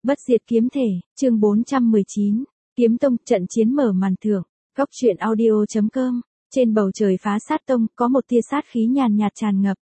Bất diệt kiếm thể, chương 419, Kiếm Tông trận chiến mở màn thưởng, góc truyện audio.com, trên bầu trời Phá Sát Tông có một tia sát khí nhàn nhạt tràn ngập.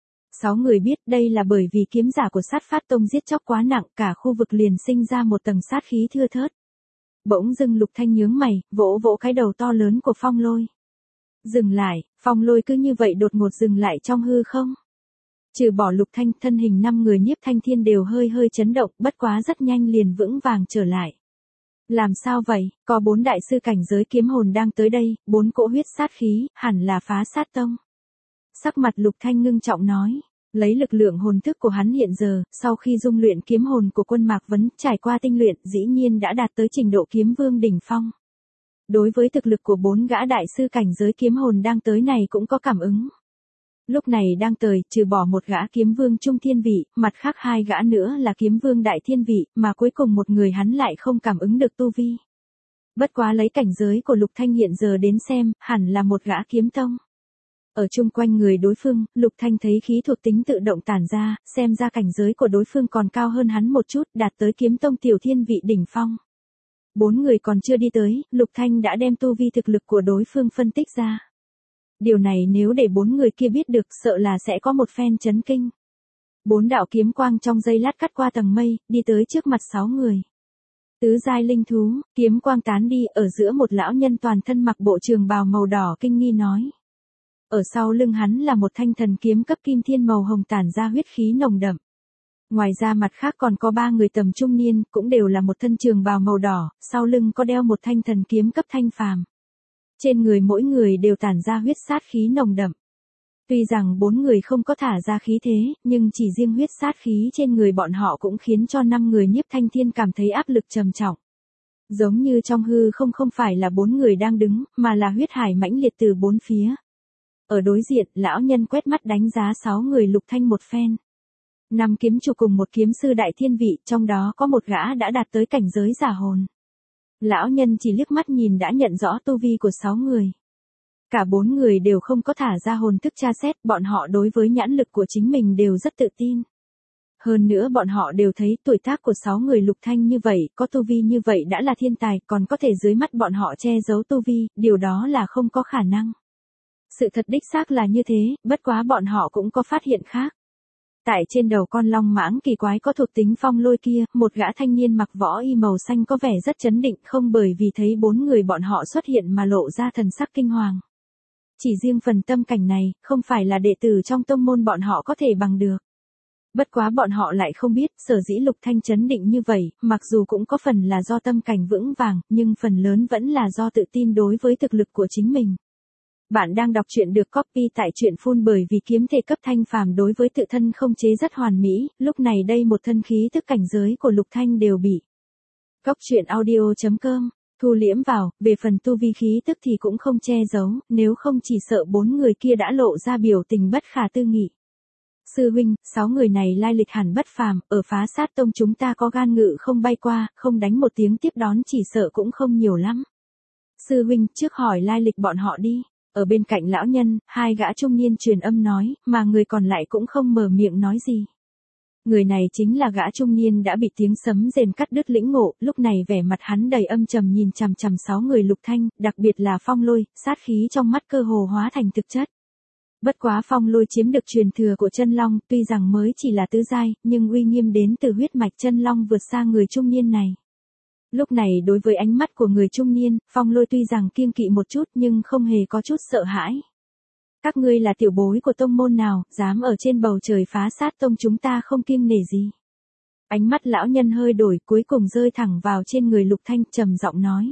6 người biết đây là bởi vì kiếm giả của Sát Phát Tông giết chóc quá nặng, cả khu vực liền sinh ra một tầng sát khí thưa thớt. Bỗng dưng Lục Thanh nhướng mày, vỗ vỗ cái đầu to lớn của Phong Lôi. Dừng lại, Phong Lôi cứ như vậy đột ngột dừng lại trong hư không. Trừ bỏ Lục Thanh, thân hình 5 người Nhiếp Thanh Thiên đều hơi chấn động, bất quá rất nhanh liền vững vàng trở lại. Làm sao vậy, có 4 đại sư cảnh giới kiếm hồn đang tới đây, 4 cỗ huyết sát khí, hẳn là Phá Sát Tông. Sắc mặt Lục Thanh ngưng trọng nói, lấy lực lượng hồn thức của hắn hiện giờ, sau khi dung luyện kiếm hồn của Quân Mạc Vấn, trải qua tinh luyện, dĩ nhiên đã đạt tới trình độ kiếm vương đỉnh phong. Đối với thực lực của 4 gã đại sư cảnh giới kiếm hồn đang tới này cũng có cảm ứng. Lúc này đang tới, trừ bỏ một gã kiếm vương trung thiên vị, mặt khác 2 gã nữa là kiếm vương đại thiên vị, mà cuối cùng một người hắn lại không cảm ứng được tu vi. Bất quá lấy cảnh giới của Lục Thanh hiện giờ đến xem, hẳn là một gã kiếm tông. Ở chung quanh người đối phương, Lục Thanh thấy khí thuộc tính tự động tản ra, xem ra cảnh giới của đối phương còn cao hơn hắn một chút, đạt tới kiếm tông tiểu thiên vị đỉnh phong. 4 người còn chưa đi tới, Lục Thanh đã đem tu vi thực lực của đối phương phân tích ra. Điều này nếu để 4 người kia biết được, sợ là sẽ có một phen chấn kinh. 4 đạo kiếm quang trong giây lát cắt qua tầng mây, đi tới trước mặt 6 người. Tứ giai linh thú, kiếm quang tán đi, ở giữa một lão nhân toàn thân mặc bộ trường bào màu đỏ kinh nghi nói. Ở sau lưng hắn là một thanh thần kiếm cấp kim thiên màu hồng tản ra huyết khí nồng đậm. Ngoài ra mặt khác còn có 3 người tầm trung niên, cũng đều là một thân trường bào màu đỏ, sau lưng có đeo một thanh thần kiếm cấp thanh phàm. Trên người mỗi người đều tản ra huyết sát khí nồng đậm. Tuy rằng 4 người không có thả ra khí thế, nhưng chỉ riêng huyết sát khí trên người bọn họ cũng khiến cho 5 người Nhiếp Thanh Thiên cảm thấy áp lực trầm trọng. Giống như trong hư không phải là 4 người đang đứng, mà là huyết hải mãnh liệt từ 4 phía. Ở đối diện, lão nhân quét mắt đánh giá 6 người Lục Thanh một phen. 5 kiếm chủ cùng một kiếm sư đại thiên vị, trong đó có một gã đã đạt tới cảnh giới giả hồn. Lão nhân chỉ liếc mắt nhìn đã nhận rõ tu vi của 6 người. Cả 4 người đều không có thả ra hồn thức tra xét, bọn họ đối với nhãn lực của chính mình đều rất tự tin. Hơn nữa bọn họ đều thấy tuổi tác của 6 người Lục Thanh như vậy, có tu vi như vậy đã là thiên tài, còn có thể dưới mắt bọn họ che giấu tu vi, điều đó là không có khả năng. Sự thật đích xác là như thế, bất quá bọn họ cũng có phát hiện khác. Tại trên đầu con long mãng kỳ quái có thuộc tính phong lôi kia, một gã thanh niên mặc võ y màu xanh có vẻ rất chấn định, không bởi vì thấy 4 người bọn họ xuất hiện mà lộ ra thần sắc kinh hoàng. Chỉ riêng phần tâm cảnh này, không phải là đệ tử trong tông môn bọn họ có thể bằng được. Bất quá bọn họ lại không biết, sở dĩ Lục Thanh chấn định như vậy, mặc dù cũng có phần là do tâm cảnh vững vàng, nhưng phần lớn vẫn là do tự tin đối với thực lực của chính mình. Bạn đang đọc truyện được copy tại truyện full bởi vì kiếm thể cấp thanh phàm đối với tự thân không chế rất hoàn mỹ, lúc này đây một thân khí thức cảnh giới của Lục Thanh đều bị. Góc truyện audio.com, thu liễm vào, về phần tu vi khí tức thì cũng không che giấu, nếu không chỉ sợ 4 người kia đã lộ ra biểu tình bất khả tư nghị. Sư huynh, 6 người này lai lịch hẳn bất phàm, ở Phá Sát Tông chúng ta có gan ngự không bay qua, không đánh một tiếng tiếp đón chỉ sợ cũng không nhiều lắm. Sư huynh, trước hỏi lai lịch bọn họ đi. Ở bên cạnh lão nhân, 2 gã trung niên truyền âm nói, mà người còn lại cũng không mở miệng nói gì. Người này chính là gã trung niên đã bị tiếng sấm rền cắt đứt lĩnh ngộ, lúc này vẻ mặt hắn đầy âm trầm nhìn chằm chằm 6 người Lục Thanh, đặc biệt là Phong Lôi, sát khí trong mắt cơ hồ hóa thành thực chất. Bất quá Phong Lôi chiếm được truyền thừa của chân long, tuy rằng mới chỉ là tứ giai, nhưng uy nghiêm đến từ huyết mạch chân long vượt xa người trung niên này. Lúc này đối với ánh mắt của người trung niên, Phong Lôi tuy rằng kiêng kỵ một chút nhưng không hề có chút sợ hãi. Các ngươi là tiểu bối của tông môn nào, dám ở trên bầu trời Phá Sát Tông chúng ta không kiêng nể gì. Ánh mắt lão nhân hơi đổi, cuối cùng rơi thẳng vào trên người Lục Thanh, trầm giọng nói.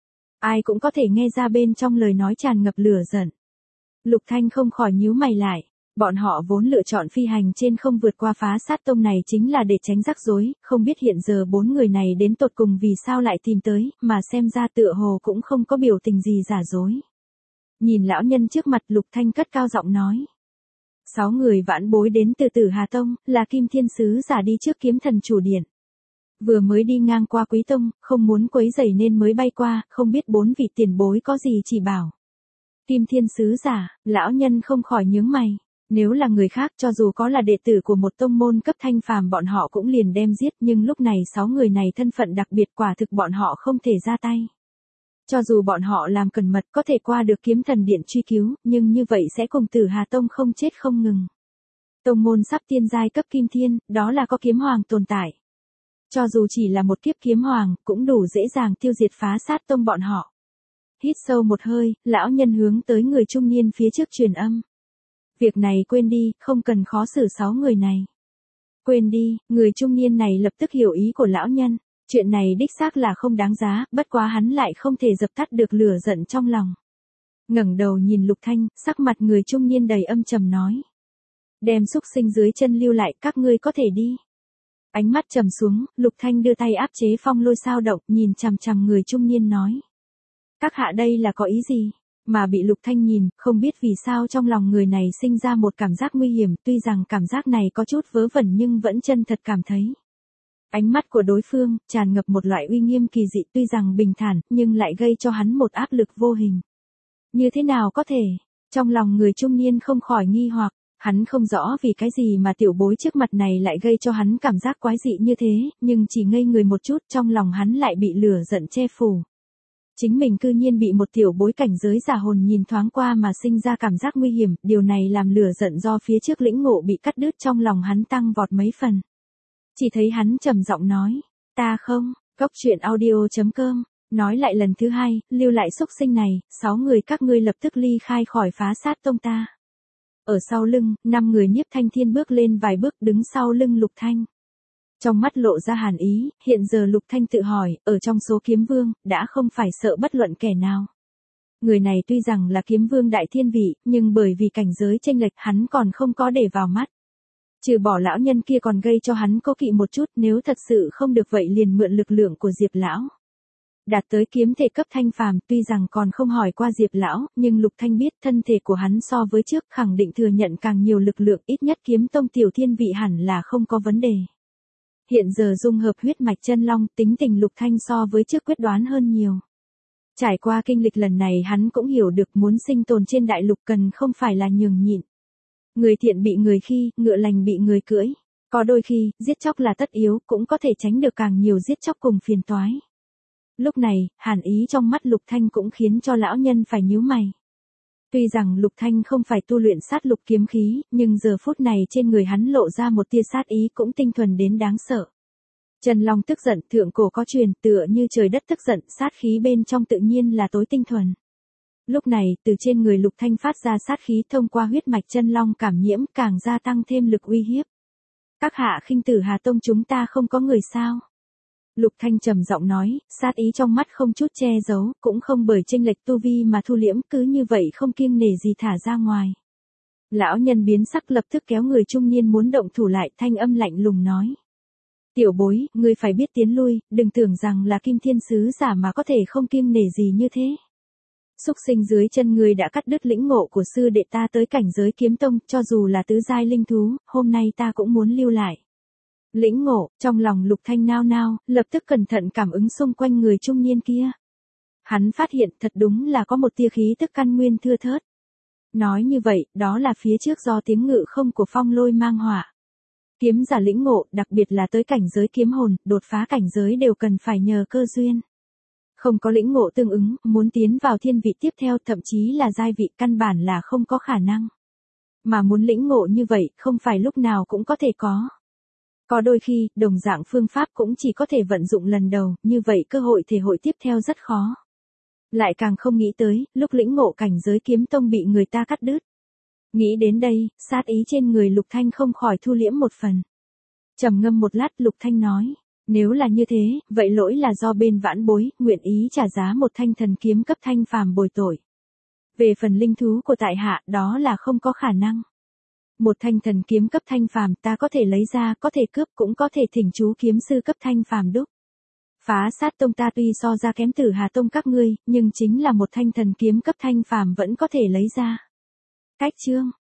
Ai cũng có thể nghe ra bên trong lời nói tràn ngập lửa giận. Lục Thanh không khỏi nhíu mày lại. Bọn họ vốn lựa chọn phi hành trên không vượt qua Phá Sát Tông này chính là để tránh rắc rối, không biết hiện giờ 4 người này đến tột cùng vì sao lại tìm tới, mà xem ra tựa hồ cũng không có biểu tình gì giả dối. Nhìn lão nhân trước mặt Lục Thanh cất cao giọng nói. 6 người vãn bối đến từ Tử Hà Tông, là Kim Thiên Sứ giả đi trước kiếm thần chủ điện. Vừa mới đi ngang qua Quý Tông, không muốn quấy rầy nên mới bay qua, không biết 4 vị tiền bối có gì chỉ bảo. Kim Thiên Sứ giả, lão nhân không khỏi nhướng mày. Nếu là người khác cho dù có là đệ tử của một tông môn cấp thanh phàm bọn họ cũng liền đem giết, nhưng lúc này 6 người này thân phận đặc biệt quả thực bọn họ không thể ra tay. Cho dù bọn họ làm cẩn mật có thể qua được kiếm thần điện truy cứu, nhưng như vậy sẽ cùng Tử Hà Tông không chết không ngừng. Tông môn sắp tiên giai cấp kim thiên, đó là có kiếm hoàng tồn tại. Cho dù chỉ là một kiếp kiếm hoàng, cũng đủ dễ dàng tiêu diệt Phá Sát Tông bọn họ. Hít sâu một hơi, lão nhân hướng tới người trung niên phía trước truyền âm. Việc này quên đi, không cần khó xử 6 người này. Quên đi, người trung niên này lập tức hiểu ý của lão nhân. Chuyện này đích xác là không đáng giá, bất quá hắn lại không thể dập tắt được lửa giận trong lòng. Ngẩng đầu nhìn Lục Thanh, sắc mặt người trung niên đầy âm trầm nói. Đem xúc sinh dưới chân lưu lại, các ngươi có thể đi. Ánh mắt trầm xuống, Lục Thanh đưa tay áp chế phong lôi sao động, nhìn chằm chằm người trung niên nói. Các hạ đây là có ý gì? Mà bị Lục Thanh nhìn, không biết vì sao trong lòng người này sinh ra một cảm giác nguy hiểm, tuy rằng cảm giác này có chút vớ vẩn nhưng vẫn chân thật cảm thấy. Ánh mắt của đối phương, tràn ngập một loại uy nghiêm kỳ dị, tuy rằng bình thản, nhưng lại gây cho hắn một áp lực vô hình. Như thế nào có thể? Trong lòng người trung niên không khỏi nghi hoặc, hắn không rõ vì cái gì mà tiểu bối trước mặt này lại gây cho hắn cảm giác quái dị như thế, nhưng chỉ ngây người một chút trong lòng hắn lại bị lửa giận che phủ. Chính mình cư nhiên bị một tiểu bối cảnh giới giả hồn nhìn thoáng qua mà sinh ra cảm giác nguy hiểm, điều này làm lửa giận do phía trước lĩnh ngộ bị cắt đứt trong lòng hắn tăng vọt mấy phần. Chỉ thấy hắn trầm giọng nói, ta không, Góc Truyện Audio.com, nói lại lần thứ hai, lưu lại xúc sinh này, 6 người các ngươi lập tức ly khai khỏi Phá Sát Tông ta. Ở sau lưng, 5 người Nhiếp Thanh Thiên bước lên vài bước đứng sau lưng Lục Thanh. Trong mắt lộ ra hàn ý, hiện giờ Lục Thanh tự hỏi, ở trong số kiếm vương, đã không phải sợ bất luận kẻ nào. Người này tuy rằng là kiếm vương đại thiên vị, nhưng bởi vì cảnh giới chênh lệch hắn còn không có để vào mắt. Trừ bỏ lão nhân kia còn gây cho hắn cố kỵ một chút, nếu thật sự không được vậy liền mượn lực lượng của Diệp lão. Đạt tới kiếm thể cấp thanh phàm, tuy rằng còn không hỏi qua Diệp lão, nhưng Lục Thanh biết thân thể của hắn so với trước khẳng định thừa nhận càng nhiều lực lượng, ít nhất kiếm tông tiểu thiên vị hẳn là không có vấn đề. Hiện giờ dung hợp huyết mạch chân long, tính tình Lục Thanh so với trước quyết đoán hơn nhiều. Trải qua kinh lịch lần này hắn cũng hiểu được muốn sinh tồn trên đại lục cần không phải là nhường nhịn. Người thiện bị người khi, ngựa lành bị người cưỡi. Có đôi khi, giết chóc là tất yếu, cũng có thể tránh được càng nhiều giết chóc cùng phiền toái. Lúc này, hàn ý trong mắt Lục Thanh cũng khiến cho lão nhân phải nhíu mày. Tuy rằng Lục Thanh không phải tu luyện sát lục kiếm khí, nhưng giờ phút này trên người hắn lộ ra một tia sát ý cũng tinh thuần đến đáng sợ. Chân Long tức giận, thượng cổ có truyền, tựa như trời đất tức giận, sát khí bên trong tự nhiên là tối tinh thuần. Lúc này, từ trên người Lục Thanh phát ra sát khí thông qua huyết mạch Chân Long cảm nhiễm, càng gia tăng thêm lực uy hiếp. Các hạ khinh Tử Hà Tông chúng ta không có người sao? Lục Thanh trầm giọng nói, sát ý trong mắt không chút che giấu, cũng không bởi chênh lệch tu vi mà thu liễm, cứ như vậy không kiêng nể gì thả ra ngoài. Lão nhân biến sắc lập tức kéo người trung niên muốn động thủ lại, thanh âm lạnh lùng nói. Tiểu bối, ngươi phải biết tiến lui, đừng tưởng rằng là Kim Thiên Sứ giả mà có thể không kiêng nể gì như thế. Xúc sinh dưới chân ngươi đã cắt đứt lĩnh ngộ của sư đệ ta tới cảnh giới kiếm tông, cho dù là tứ giai linh thú, hôm nay ta cũng muốn lưu lại. Lĩnh ngộ, trong lòng Lục Thanh nao nao, lập tức cẩn thận cảm ứng xung quanh người trung niên kia. Hắn phát hiện thật đúng là có một tia khí tức căn nguyên thưa thớt. Nói như vậy, đó là phía trước do tiếng ngự không của phong lôi mang hỏa. Kiếm giả lĩnh ngộ, đặc biệt là tới cảnh giới kiếm hồn, đột phá cảnh giới đều cần phải nhờ cơ duyên. Không có lĩnh ngộ tương ứng, muốn tiến vào thiên vị tiếp theo thậm chí là giai vị căn bản là không có khả năng. Mà muốn lĩnh ngộ như vậy, không phải lúc nào cũng có thể có. Có đôi khi, đồng dạng phương pháp cũng chỉ có thể vận dụng lần đầu, như vậy cơ hội thể hội tiếp theo rất khó. Lại càng không nghĩ tới, lúc lĩnh ngộ cảnh giới kiếm tông bị người ta cắt đứt. Nghĩ đến đây, sát ý trên người Lục Thanh không khỏi thu liễm một phần. Trầm ngâm một lát Lục Thanh nói, nếu là như thế, vậy lỗi là do bên vãn bối, nguyện ý trả giá một thanh thần kiếm cấp thanh phàm bồi tội. Về phần linh thú của tại hạ, đó là không có khả năng. Một thanh thần kiếm cấp thanh phàm ta có thể lấy ra, có thể cướp cũng có thể thỉnh chú kiếm sư cấp thanh phàm đúc. Phá Sát Tông ta tuy so ra kém Tử Hà Tông các ngươi, nhưng chính là một thanh thần kiếm cấp thanh phàm vẫn có thể lấy ra. Cách chương